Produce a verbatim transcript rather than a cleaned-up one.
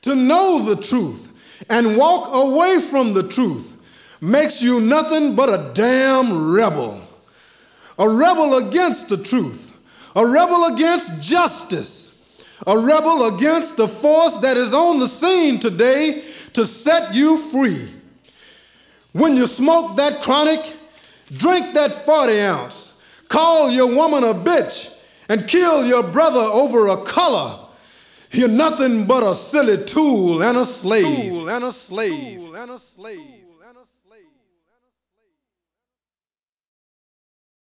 To know the truth and walk away from the truth makes you nothing but a damn rebel. A rebel against the truth, a rebel against justice, a rebel against the force that is on the scene today to set you free. When you smoke that chronic, drink that forty ounce, call your woman a bitch, and kill your brother over a color, you're nothing but a silly tool and a slave. Tool and a slave. Tool and a slave.